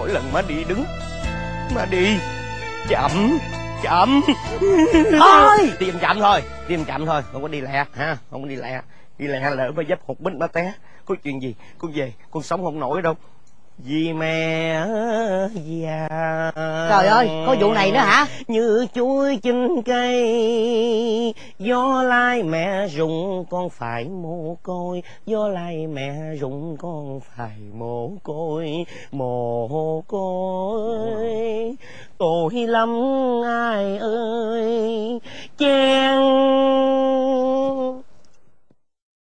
mỗi lần má đi đứng, má đi chậm chậm Thôi đi chậm thôi, không có đi lẹ ha, không có đi lẹ. Đi lẹ lỡ má dấp hụt bít má té, có chuyện gì con về con sống không nổi đâu, vì mẹ già. Trời ơi, có vụ này nữa hả? Như chuối trên cây, gió lai mẹ rụng con phải mồ côi, gió lai mẹ rụng con phải mồ côi, mồ côi. Tội lắm ai ơi, chen